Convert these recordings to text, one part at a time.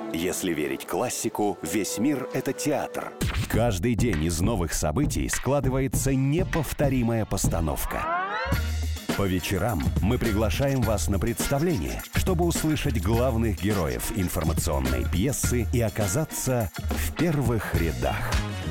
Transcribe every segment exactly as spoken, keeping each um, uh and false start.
Если верить классику, весь мир — это театр. Каждый день из новых событий складывается неповторимая постановка. По вечерам мы приглашаем вас на представление, чтобы услышать главных героев информационной пьесы и оказаться в первых рядах.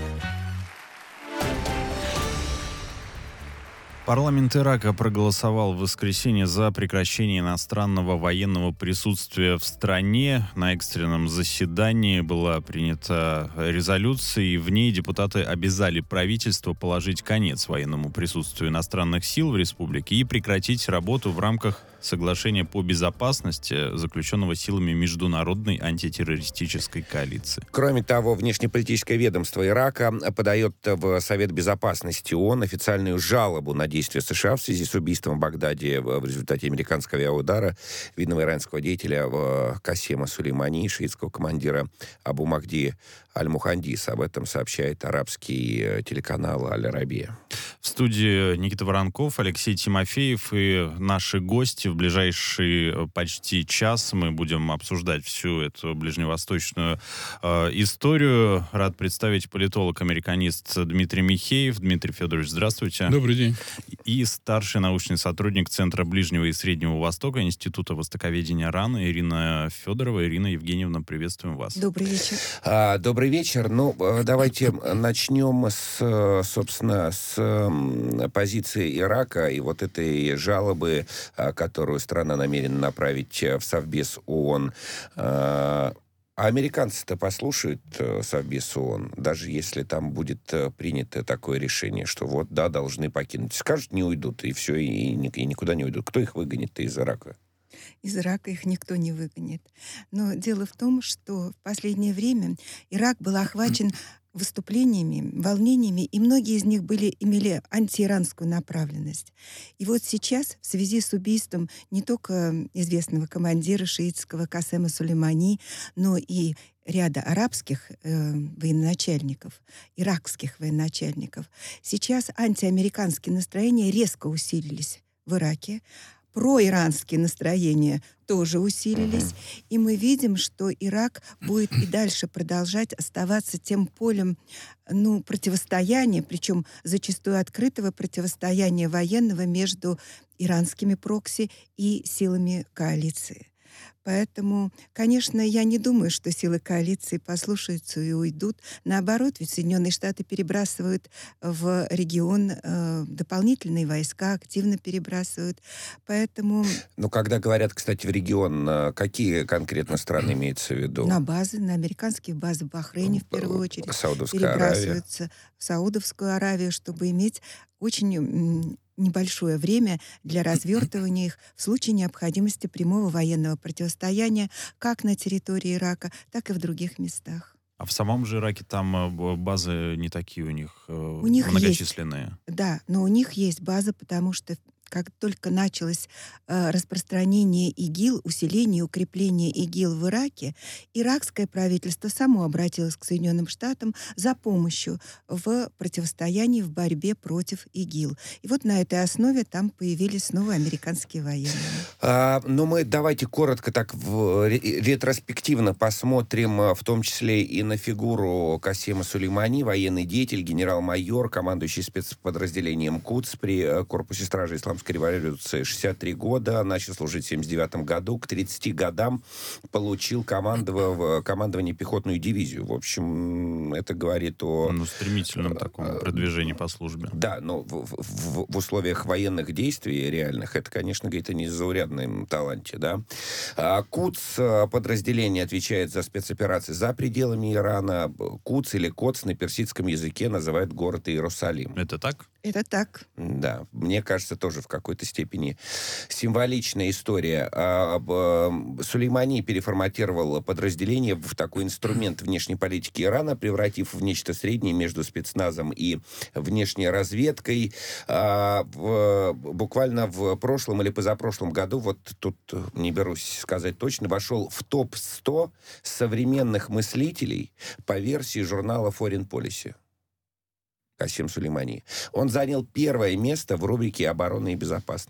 Парламент Ирака проголосовал в воскресенье за прекращение иностранного военного присутствия в стране. На экстренном заседании была принята резолюция, и в ней депутаты обязали правительство положить конец военному присутствию иностранных сил в республике и прекратить работу в рамках соглашения по безопасности, заключенного силами Международной антитеррористической коалиции. Кроме того, внешнеполитическое ведомство Ирака подает в Совет Безопасности ООН официальную жалобу на действия США в связи с убийством в Багдаде в результате американского авиаудара видного иранского деятеля Касема Сулеймани, шиитского командира Абу Махди Аль-Мухандис. Об этом сообщает арабский телеканал Аль-Арабия. В студии Никита Воронков, Алексей Тимофеев и наши гости. В ближайший почти час мы будем обсуждать всю эту ближневосточную э, историю. Рад представить политолог-американист Дмитрий Михеев. Дмитрий Федорович, здравствуйте. Добрый день. И старший научный сотрудник Центра Ближнего и Среднего Востока Института Востоковедения РАН Ирина Федорова. Ирина Евгеньевна, приветствуем вас. Добрый вечер. А, добрый вечер. Ну, давайте начнем с, собственно, с позиции Ирака и вот этой жалобы, которую страна намерена направить в Совбез ООН. А американцы-то послушают Совбез ООН, даже если там будет принято такое решение, что вот, да, должны покинуть. Скажут, не уйдут, и все, и, и никуда не уйдут. Кто их выгонит-то из Ирака? Из Ирака их никто не выгонит. Но дело в том, что в последнее время Ирак был охвачен выступлениями, волнениями, и многие из них были, имели антииранскую направленность. И вот сейчас, в связи с убийством не только известного командира шиитского Касема Сулеймани, но и ряда арабских э, военачальников, иракских военачальников, сейчас антиамериканские настроения резко усилились в Ираке. Проиранские настроения тоже усилились, uh-huh. и мы видим, что Ирак будет и дальше продолжать оставаться тем полем, ну, противостояния, причем зачастую открытого противостояния военного между иранскими прокси и силами коалиции. Поэтому, конечно, я не думаю, что силы коалиции послушаются и уйдут. Наоборот, ведь Соединенные Штаты перебрасывают в регион э, дополнительные войска, активно перебрасывают. Поэтому... Ну, когда говорят, кстати, в регион, какие конкретно страны имеется в виду? На базы, на американские базы в Бахрейне, в первую очередь. Саудовская перебрасываются Аравия. В Саудовскую Аравию, чтобы иметь очень небольшое время для развертывания их в случае необходимости прямого военного противостояния как на территории Ирака, так и в других местах. А в самом же Ираке там базы не такие у них, у них многочисленные? Есть, да, но у них есть база, потому что как только началось э, распространение ИГИЛ, усиление и укрепление ИГИЛ в Ираке, иракское правительство само обратилось к Соединенным Штатам за помощью в противостоянии, в борьбе против ИГИЛ. И вот на этой основе там появились снова американские военные. А, ну, мы давайте коротко так в, ретроспективно посмотрим, в том числе и на фигуру Касема Сулеймани, военный деятель, генерал-майор, командующий спецподразделением Кудс при корпусе стражи исламской революции, шестьдесят три года, начал служить в семьдесят девятом году, к тридцати годам получил командов... командование пехотную дивизию. В общем, это говорит о... Ну, стремительном таком продвижении по службе. Да, но в, в, в условиях военных действий реальных, это, конечно, говорит о незаурядном таланте, да. А Кудс подразделение отвечает за спецоперации за пределами Ирана. Кудс или Коц на персидском языке называют город Иерусалим. Это так? Это так. Да, мне кажется, тоже в какой-то степени символичная история. А, а, Сулеймани переформатировал подразделение в такой инструмент внешней политики Ирана, превратив в нечто среднее между спецназом и внешней разведкой. А, в, буквально в прошлом или позапрошлом году, вот тут не берусь сказать точно, вошел в топ сто современных мыслителей по версии журнала Foreign Policy. Касем Сулеймани. Он занял первое место в рубрике «Оборона и безопасность».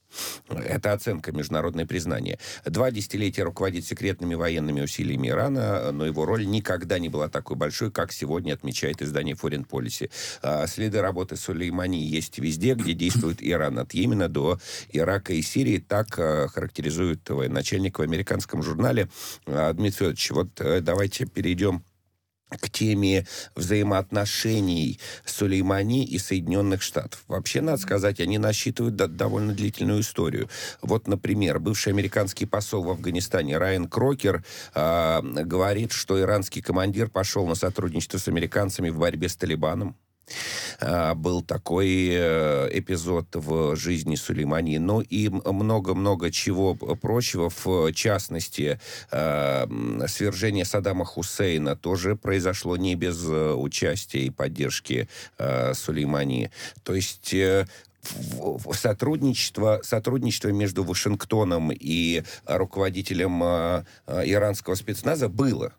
Это оценка, международное признание. Два десятилетия руководит секретными военными усилиями Ирана, но его роль никогда не была такой большой, как сегодня отмечает издание Foreign Policy. Следы работы Сулеймани есть везде, где действует Иран, от Йемена до Ирака и Сирии. Так характеризует военачальник в американском журнале. Дмитрий Федорович, вот давайте перейдем к теме взаимоотношений Сулеймани и Соединенных Штатов. Вообще, надо сказать, они насчитывают до- довольно длительную историю. Вот, например, бывший американский посол в Афганистане Райан Крокер э, говорит, что иранский командир пошел на сотрудничество с американцами в борьбе с Талибаном. Uh, был такой uh, эпизод в жизни Сулеймани. Ну и много-много чего прочего. В частности, uh, свержение Саддама Хусейна тоже произошло не без uh, участия и поддержки uh, Сулеймани. То есть... Uh, Сотрудничество, сотрудничество между Вашингтоном и руководителем uh, uh, иранского спецназа было.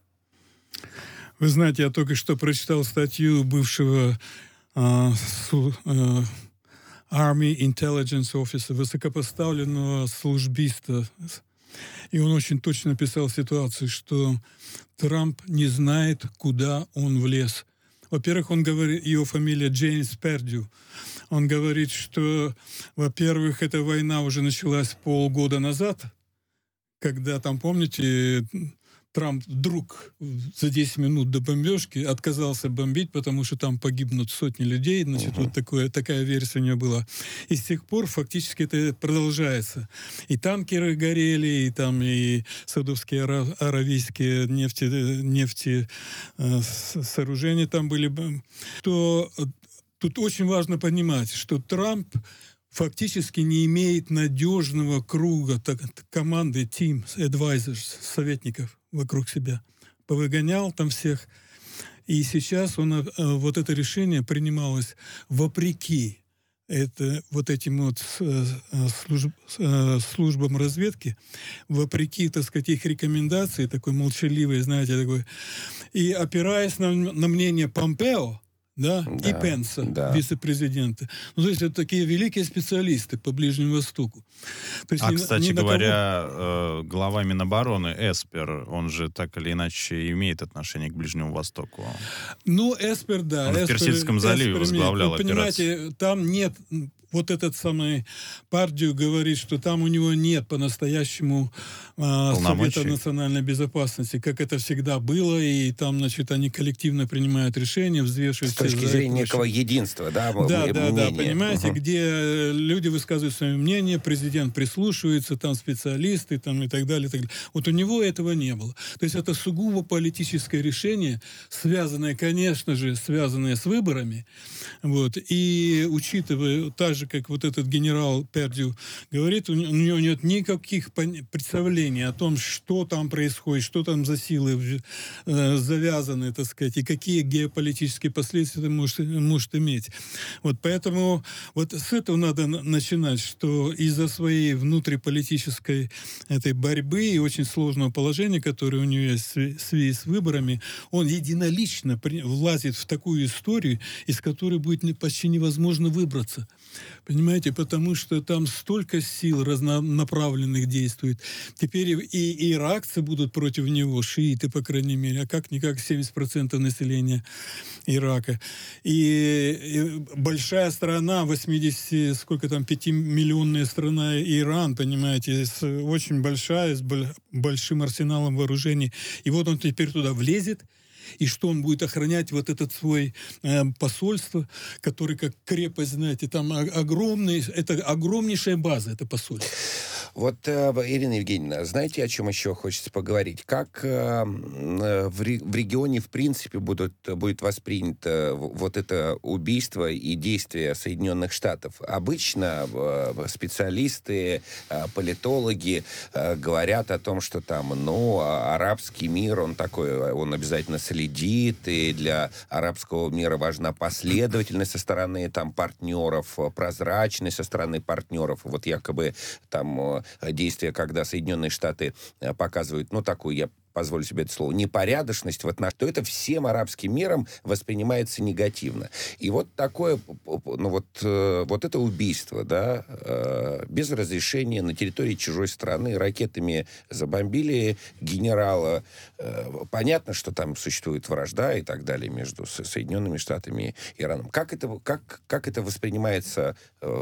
Вы знаете, я только что прочитал статью бывшего э, су, э, Army Intelligence Officer, высокопоставленного службиста. И он очень точно описал ситуацию, что Трамп не знает, куда он влез. Во-первых, он говорит, его фамилия Джеймс Пердью. Он говорит, что, во-первых, эта война уже началась полгода назад, когда там, помните... Трамп вдруг за десять минут до бомбежки отказался бомбить, потому что там погибнут сотни людей. Значит, uh-huh. вот такое, такая версия у него была. И с тех пор фактически это продолжается. И танкеры горели, и там и саудовские, аравийские нефти, нефти э, сооружения там были. То тут очень важно понимать, что Трамп фактически не имеет надежного круга так, команды, team, advisors, советников вокруг себя. Повыгонял там всех. И сейчас он, вот это решение принималось вопреки это, вот этим вот служб, службам разведки, вопреки, так сказать, их рекомендации, такой молчаливой, знаете, такой, и опираясь на, на мнение Помпео, да, да, и Пенса, да. вице-президента. Ну, то есть это такие великие специалисты по Ближнему Востоку. То есть а, ни, кстати ни говоря, того... э, глава Минобороны Эспер, он же так или иначе имеет отношение к Ближнему Востоку. Ну, Эспер, да. Он Эспер, в Персидском заливе Эспер, возглавлял вы операцию. понимаете, там нет... Вот этот самый Пардью говорит, что там у него нет по-настоящему э, Совета национальной безопасности, как это всегда было, и там, значит, они коллективно принимают решения, взвешивают... С точки зрения некого единства, да, да, мнение. Да, да, понимаете, угу. где люди высказывают свое мнение, президент прислушивается, там специалисты там, и так далее, и так далее. Вот у него этого не было. То есть это сугубо политическое решение, связанное, конечно же, связанное с выборами, вот, и учитывая та же, как вот этот генерал Пердью говорит, у него нет никаких представлений о том, что там происходит, что там за силы э, завязаны, так сказать, и какие геополитические последствия это может, может иметь. Вот поэтому вот с этого надо начинать, что из-за своей внутриполитической этой борьбы и очень сложного положения, которое у него есть в связи с выборами, он единолично влазит в такую историю, из которой будет почти невозможно выбраться. Понимаете, потому что там столько сил разнонаправленных действует. Теперь и, и иракцы будут против него, шииты, по крайней мере, а как-никак семьдесят процентов населения Ирака. И, и большая страна, восемьдесят, сколько там, пятимиллионная страна Иран, понимаете, с, очень большая, с большим арсеналом вооружений. И вот он теперь туда влезет, и что он будет охранять вот этот свой э, посольство, который как крепость, знаете, там огромный, это огромнейшая база, это посольство. Вот, э, Ирина Евгеньевна, знаете, о чем еще хочется поговорить? Как э, в, ре, в регионе, в принципе, будут, будет воспринято вот это убийство и действия Соединенных Штатов? Обычно э, специалисты, э, политологи э, говорят о том, что там, ну, арабский мир, он такой, он обязательно следит, и для арабского мира важна последовательность со стороны там партнеров, прозрачность со стороны партнеров. Вот якобы там действия, когда Соединенные Штаты показывают, ну, такую, я позволю себе это слово, непорядочность в отношении, то это всем арабским миром воспринимается негативно. И вот такое, ну вот, вот это убийство, да, без разрешения на территории чужой страны, ракетами забомбили генерала. Понятно, что там существует вражда и так далее между Соединенными Штатами и Ираном. Как это, как, как это воспринимается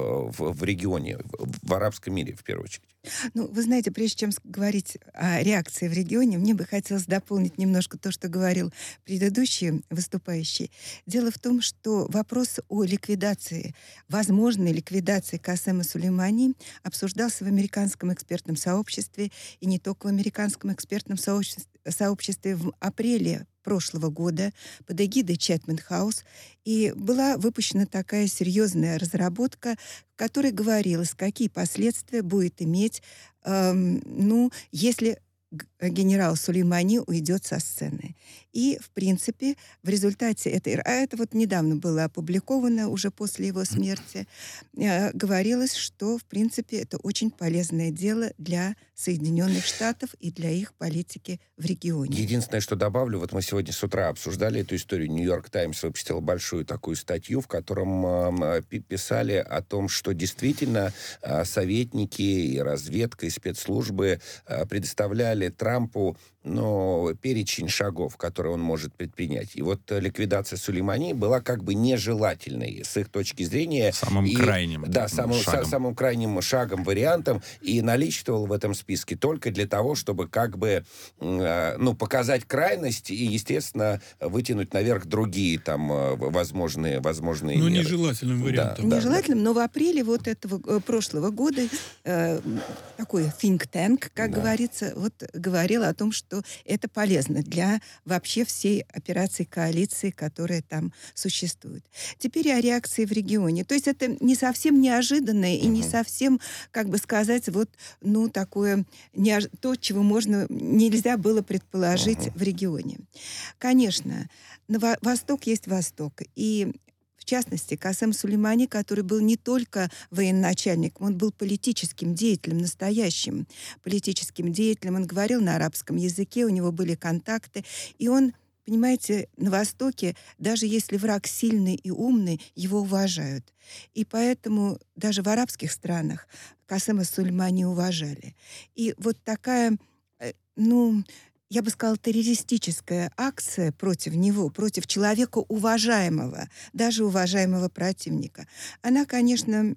в, в регионе, в арабском мире, в первую очередь? Ну, вы знаете, прежде чем говорить о реакции в регионе, мне бы хотелось дополнить немножко то, что говорил предыдущий выступающий. Дело в том, что вопрос о ликвидации, возможной ликвидации Касема Сулеймани обсуждался в американском экспертном сообществе, и не только в американском экспертном сообществе, сообществе в апреле прошлого года под эгидой Чэтмен Хаус, и была выпущена такая серьезная разработка, в которой говорилось, какие последствия будет иметь, эм, ну, если генерал Сулеймани уйдет со сцены. И, в принципе, в результате этой... А это вот недавно было опубликовано, уже после его смерти, э, говорилось, что, в принципе, это очень полезное дело для Соединенных Штатов и для их политики в регионе. Единственное, что добавлю, вот мы сегодня с утра обсуждали эту историю. Нью-Йорк Таймс выпустил большую такую статью, в котором э, писали о том, что действительно э, советники и разведка, и спецслужбы э, предоставляли Трампу, ну, перечень шагов, которые он может предпринять. И вот ликвидация Сулеймани была как бы нежелательной с их точки зрения. Самым и, крайним да, самым, шагом. Са, самым крайним шагом, вариантом, и наличествовал в этом списке только для того, чтобы как бы, э, ну, показать крайность и, естественно, вытянуть наверх другие там возможные, возможные Ну, меры. нежелательным вариантом. Да, Нежелательным, да, но в апреле вот этого э, прошлого года э, такой think tank, как Да. говорится, вот говорил о том, что это полезно для вообще всей операции коалиции, которая там существует. Теперь о реакции в регионе. То есть это не совсем неожиданное и не совсем, как бы сказать, вот, ну, такое, неож... то, чего можно, нельзя было предположить в регионе. Конечно, на во- Восток есть Восток. И в частности, Касем Сулеймани, который был не только военачальником, он был политическим деятелем, настоящим политическим деятелем. Он говорил на арабском языке, у него были контакты. И он, понимаете, на Востоке, даже если враг сильный и умный, его уважают. И поэтому даже в арабских странах Касема Сулеймани уважали. И вот такая, э, ну... я бы сказала, террористическая акция против него, против человека уважаемого, даже уважаемого противника, она, конечно,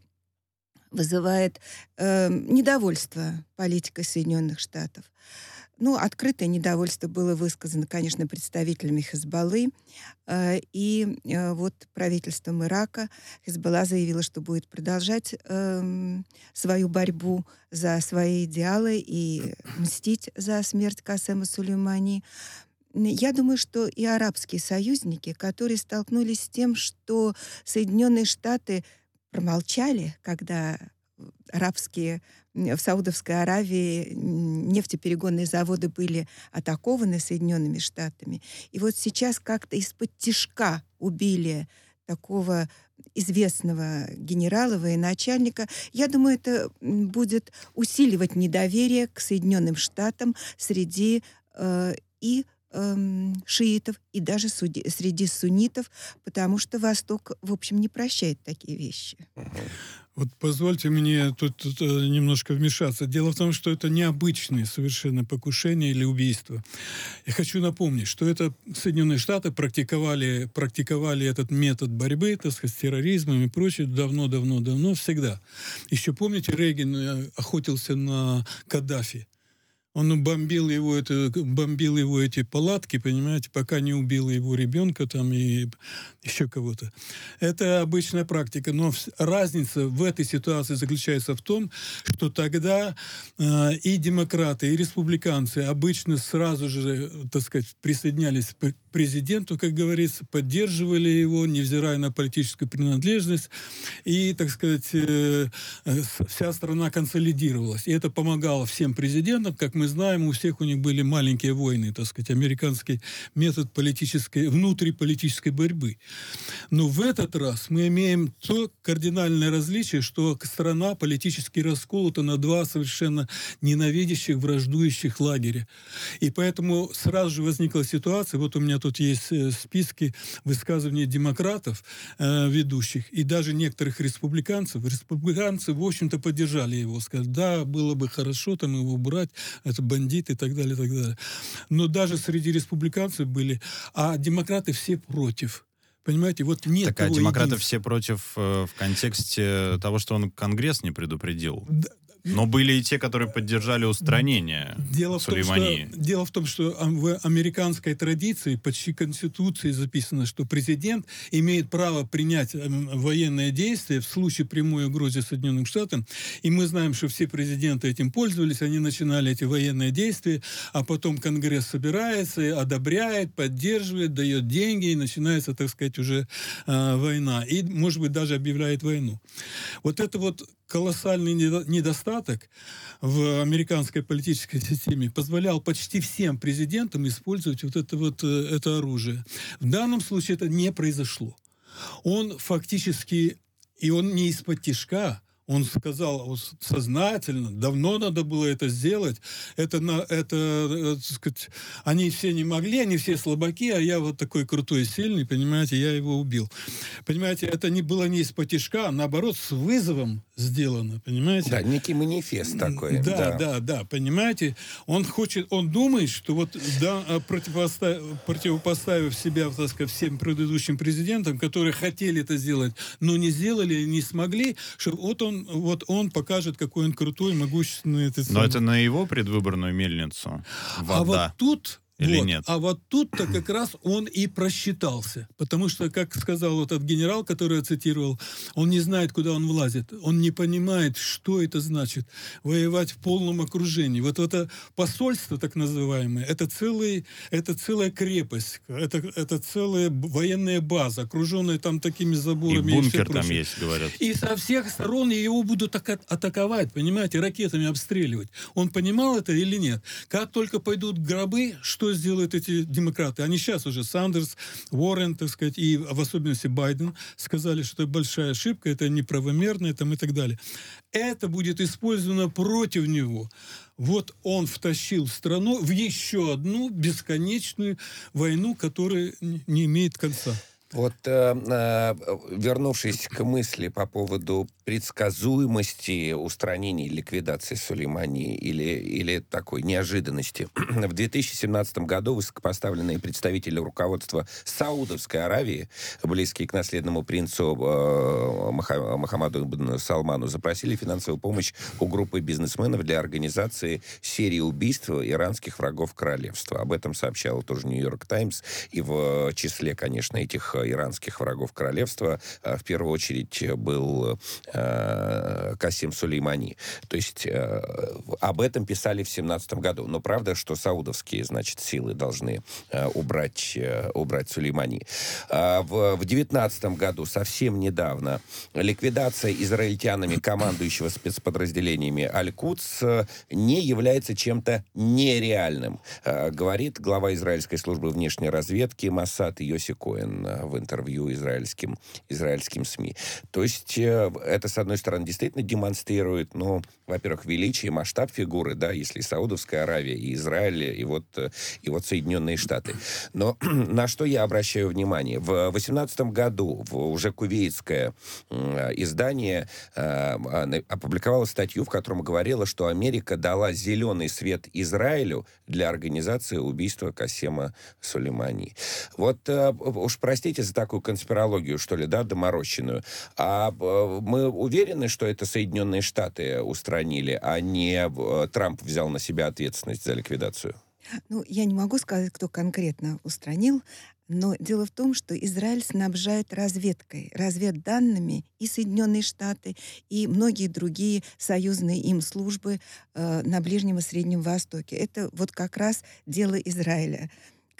вызывает э, недовольство политикой Соединенных Штатов. Ну, открытое недовольство было высказано, конечно, представителями Хизбаллы, э, и э, вот правительством Ирака. Хизбалла заявила, что будет продолжать э, свою борьбу за свои идеалы и мстить за смерть Касема Сулеймани. Я думаю, что и арабские союзники, которые столкнулись с тем, что Соединенные Штаты промолчали, когда арабские в Саудовской Аравии нефтеперегонные заводы были атакованы Соединенными Штатами. И вот сейчас как-то из-под тишка убили такого известного генерала, военачальника. Я думаю, это будет усиливать недоверие к Соединенным Штатам среди э, и э, шиитов, и даже суди, среди суннитов, потому что Восток, в общем, не прощает такие вещи. Вот позвольте мне тут, тут немножко вмешаться. Дело в том, что это необычное совершенно покушение или убийство. Я хочу напомнить, что это Соединенные Штаты практиковали, практиковали этот метод борьбы, так сказать, с терроризмом и прочее давно-давно-давно, всегда. Еще помните, Рейган охотился на Каддафи. Он бомбил его, это, бомбил его эти палатки, понимаете, пока не убил его ребенка там и еще кого-то. Это обычная практика. Но разница в этой ситуации заключается в том, что тогда э, и демократы, и республиканцы обычно сразу же, так сказать, присоединялись к президенту, как говорится, поддерживали его, невзирая на политическую принадлежность. И, так сказать, э, вся страна консолидировалась. И это помогало всем президентам, как мы знаем, у всех у них были маленькие войны, так сказать, американский метод политической, внутриполитической борьбы. Но в этот раз мы имеем то кардинальное различие, что страна политически расколота на два совершенно ненавидящих, враждующих лагеря. И поэтому сразу же возникла ситуация, вот у меня тут есть списки высказываний демократов, э, ведущих, и даже некоторых республиканцев. Республиканцы, в общем-то, поддержали его, сказали, да, было бы хорошо там его убрать, это бандиты и так далее, и так далее. Но даже среди республиканцев были, а демократы все против. Понимаете, вот нет так, а того демократы единства. все против э, в контексте того, что он Конгресс не предупредил. Да. Но были и те, которые поддержали устранение Дело в, том, Сулеймани. что, дело в том, что в американской традиции, почти Конституции записано, что президент имеет право принять военные действия в случае прямой угрозы Соединенным Штатам. И мы знаем, что все президенты этим пользовались, они начинали эти военные действия, а потом Конгресс собирается, одобряет, поддерживает, дает деньги, и начинается, так сказать, уже э, война. И, может быть, даже объявляет войну. Вот это вот колоссальный недостаток в американской политической системе позволял почти всем президентам использовать вот это вот это оружие. В данном случае это не произошло. Он фактически, и он не из-под тишка, он сказал сознательно, давно надо было это сделать. Это, на, это, так сказать, они все не могли, они все слабаки, а я вот такой крутой и сильный, понимаете, я его убил. Понимаете, это не было не из-под тишка, а наоборот, с вызовом сделано, понимаете? Да, некий манифест такой. Да, да, да, да, понимаете? Он хочет, он думает, что вот да, противопоставив, противопоставив себя, так сказать, всем предыдущим президентам, которые хотели это сделать, но не сделали, не смогли, что вот он вот он покажет, какой он крутой, могущественный. Этот Но самый. это на его предвыборную мельницу вода. А вот тут... Или вот. нет? А вот тут-то как раз он и просчитался. Потому что, как сказал вот этот генерал, который я цитировал, он не знает, куда он влазит. Он не понимает, что это значит воевать в полном окружении. Вот это посольство, так называемое, это, целый, это целая крепость, это, это целая военная база, окруженная там такими заборами. И бункер и там есть, говорят. И со всех сторон его будут атаковать, понимаете, ракетами обстреливать. Он понимал это или нет? Как только пойдут гробы, что сделают эти демократы? Они сейчас уже, Сандерс, Уоррен, так сказать, и в особенности Байден, сказали, что это большая ошибка, это неправомерно, там, и так далее. Это будет использовано против него. Вот он втащил страну в еще одну бесконечную войну, которая не имеет конца. Вот, э, э, вернувшись к мысли по поводу предсказуемости устранения и ликвидации Сулеймани или, или такой неожиданности. В две тысячи семнадцатом году высокопоставленные представители руководства Саудовской Аравии, близкие к наследному принцу э, Маха, Мохаммаду ибн Салману, запросили финансовую помощь у группы бизнесменов для организации серии убийств иранских врагов королевства. Об этом сообщал тоже Нью-Йорк Таймс. И в числе, конечно, этих иранских врагов королевства в первую очередь был э, Касим Сулеймани. То есть э, об этом писали в семнадцатом году. Но правда, что саудовские, значит, силы должны э, убрать, э, убрать Сулеймани. А в, в девятнадцатом году, совсем недавно, ликвидация израильтянами командующего спецподразделениями Аль-Кудс не является чем-то нереальным, э, говорит глава израильской службы внешней разведки Моссад Йоси Коэн в интервью израильским, израильским СМИ. То есть э, это, с одной стороны, действительно демонстрирует, ну, во-первых, величие, масштаб фигуры, да, если Саудовская Аравия и Израиль, и вот, и вот Соединенные Штаты. Но на что я обращаю внимание? В восемнадцатом году в, уже кувейтское э, издание э, опубликовало статью, в котором говорило, что Америка дала зеленый свет Израилю для организации убийства Касема Сулеймани. Вот э, уж простите за такую конспирологию, что ли, да, доморощенную. А мы уверены, что это Соединенные Штаты устранили, а не Трамп взял на себя ответственность за ликвидацию? Ну, я не могу сказать, кто конкретно устранил, но дело в том, что Израиль снабжает разведкой, разведданными и Соединенные Штаты, и многие другие союзные им службы э, на Ближнем и Среднем Востоке. Это вот как раз дело Израиля.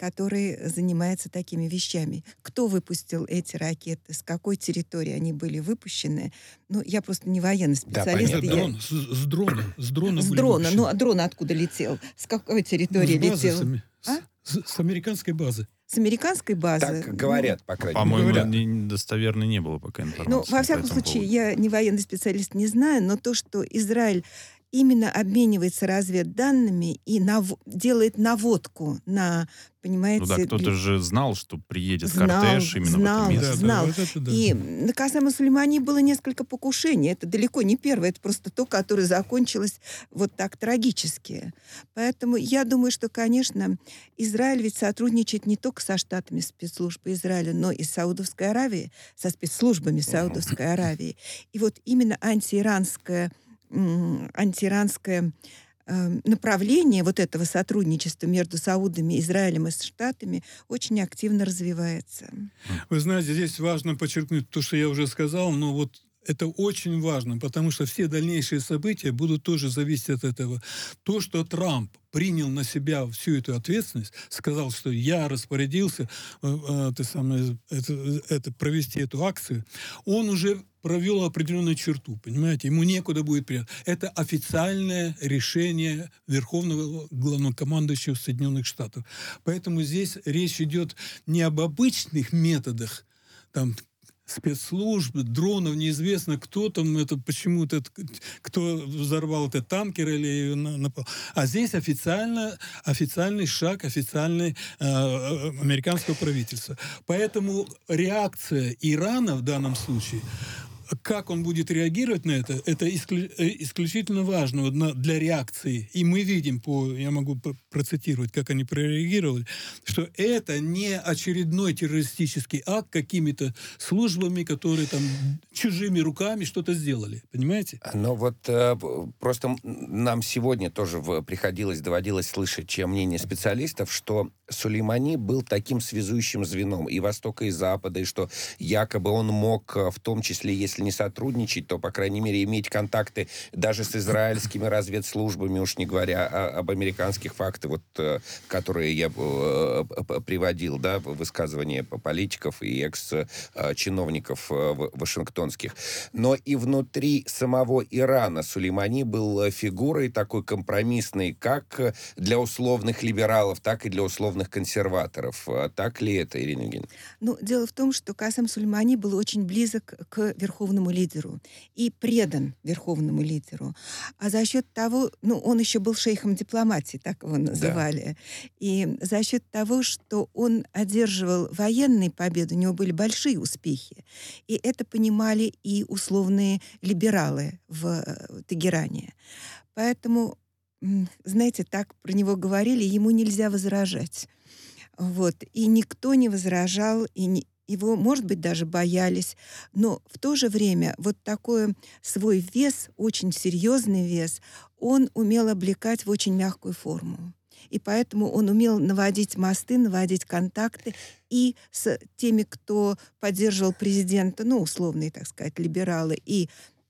который занимается такими вещами. Кто выпустил эти ракеты, с какой территории они были выпущены? Ну, я просто не военный специалист. Да, Это я... дрон, с, с дрона. С дрона, С были дрона. выпущены. Ну, а дрон откуда летел? С какой территории Ну, с базы летел? сами- А? С, с американской базы. С американской базы. Так говорят, по крайней мере. По-моему, Говорят. не- достоверно не было пока Ну, информации. во по всяком этому случае, поводу. я не военный специалист, не знаю, но то, что Израиль именно обменивается разведданными и нав... делает наводку на, понимаете... Ну да, кто-то же знал, что приедет знал, кортеж именно знал, в это Да, место. да, знал. вот это да. И на Касема Сулеймани было несколько покушений. Это далеко не первое, это просто то, которое закончилось вот так трагически. Поэтому я думаю, что, конечно, Израиль ведь сотрудничает не только со штатами спецслужбы Израиля, но и с Саудовской Аравией, со спецслужбами Саудовской Аравии. И вот именно антииранское, м, антииранское э, направление вот этого сотрудничества между Саудами, Израилем и Штатами очень активно развивается. Вы знаете, здесь важно подчеркнуть то, что я уже сказал, но вот это очень важно, потому что все дальнейшие события будут тоже зависеть от этого. То, что Трамп принял на себя всю эту ответственность, сказал, что я распорядился э, э, ты самое, это, это, провести эту акцию, он уже провел определенную черту, понимаете? Ему некуда будет приехать. Это официальное решение Верховного Главнокомандующего Соединенных Штатов. Поэтому здесь речь идет не об обычных методах, там, спецслужбы, дронов, неизвестно, кто там, это почему-то, кто взорвал этот танкер или напал. А здесь официально, официальный шаг, официальный э, американского правительства. Поэтому реакция Ирана в данном случае, как он будет реагировать на это, это исклю- исключительно важно вот на, для реакции. И мы видим, по, я могу процитировать, как они прореагировали, что это не очередной террористический акт какими-то службами, которые там чужими руками что-то сделали. Понимаете? Но вот э, просто нам сегодня тоже в, приходилось, доводилось слышать, чем мнение специалистов, что Сулеймани был таким связующим звеном и Востока, и Запада, и что якобы он мог, в том числе, если не сотрудничать, то, по крайней мере, иметь контакты даже с израильскими разведслужбами, уж не говоря о, об американских фактах, вот, которые я э, приводил, да, высказывания политиков и экс-чиновников вашингтонских. Но и внутри самого Ирана Сулеймани был фигурой такой компромиссной, как для условных либералов, так и для условных консерваторов. Так ли это, Ирина Евгеньевна? Ну, дело в том, что Касем Сулеймани был очень близок к верховному лидеру и предан верховному лидеру. А за счет того, ну, он еще был шейхом дипломатии, так его называли. Да. И за счет того, что он одерживал военные победы, у него были большие успехи. И это понимали и условные либералы в Тегеране. Поэтому, знаете, так про него говорили, ему нельзя возражать. Вот. И никто не возражал, и не, его, может быть, даже боялись. Но в то же время вот такой свой вес, очень серьезный вес, он умел облекать в очень мягкую форму. И поэтому он умел наводить мосты, наводить контакты и с теми, кто поддерживал президента, ну, условные, так сказать, либералы, и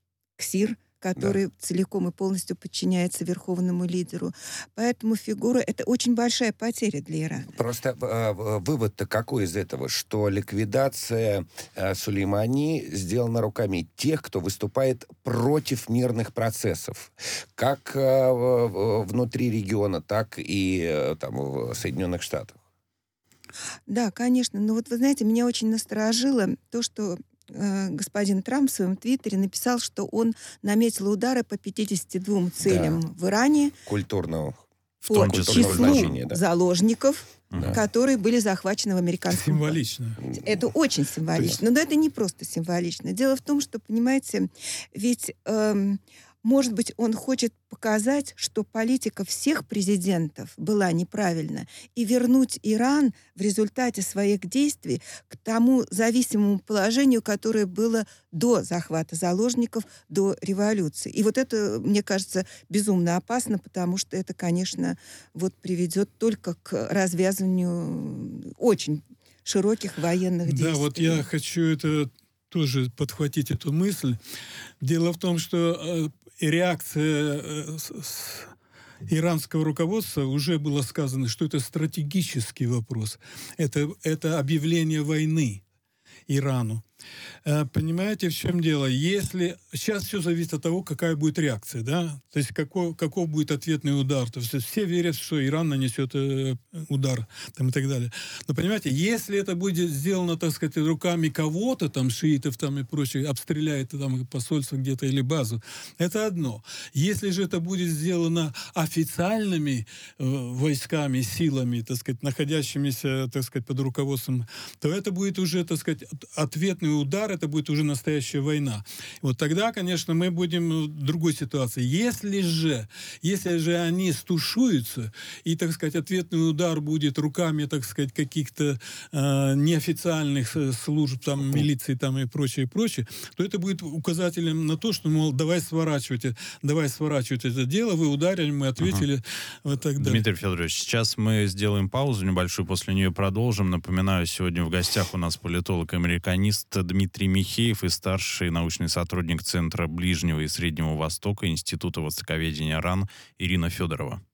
КСИР, который да. целиком и полностью подчиняется верховному лидеру. Поэтому фигура — это очень большая потеря для Ирана. Просто э, вывод-то какой из этого? Что ликвидация э, Сулеймани сделана руками тех, кто выступает против мирных процессов. Как э, внутри региона, так и э, там, в Соединенных Штатах. Да, конечно. Но вот вы знаете, меня очень насторожило то, что господин Трамп в своем твиттере написал, что он наметил удары по пятидесяти двум целям да. в Иране. Культурного. По числу да. заложников, да. которые были захвачены в американском... Символично. Это очень символично. Есть... Но это не просто символично. Дело в том, что, понимаете, ведь... Эм, может быть, он хочет показать, что политика всех президентов была неправильна, и вернуть Иран в результате своих действий к тому зависимому положению, которое было до захвата заложников, до революции. И вот это, мне кажется, безумно опасно, потому что это, конечно, вот приведет только к развязыванию очень широких военных действий. Да, вот я хочу это тоже подхватить эту мысль. Дело в том, что э, реакция э, с, иранского руководства уже было сказано, что это стратегический вопрос. Это, это объявление войны Ирану. Понимаете, в чем дело? Если сейчас все зависит от того, какая будет реакция, да, то есть какой, каков будет ответный удар. То есть все верят, что Иран нанесет удар там, и так далее. Но понимаете, если это будет сделано, так сказать, руками кого-то, там, шиитов там и прочее, обстреляет там посольство где-то или базу, это одно. Если же это будет сделано официальными э, войсками, силами, так сказать, находящимися, так сказать, под руководством, то это будет уже, так сказать, ответный удар, это будет уже настоящая война. Вот тогда, конечно, мы будем в другой ситуации. Если же, если же они стушуются, и, так сказать, ответный удар будет руками, так сказать, каких-то э, неофициальных служб, там, милиции там, и прочее, и прочее, то это будет указателем на то, что, мол, давай сворачивать, давай сворачивать это дело, вы ударили, мы ответили, uh-huh. вот так далее. Дмитрий Федорович, сейчас мы сделаем паузу небольшую, после нее продолжим. Напоминаю, сегодня в гостях у нас политолог-американист Дмитрий Михеев и старший научный сотрудник Центра Ближнего и Среднего Востока Института востоковедения РАН Ирина Федорова.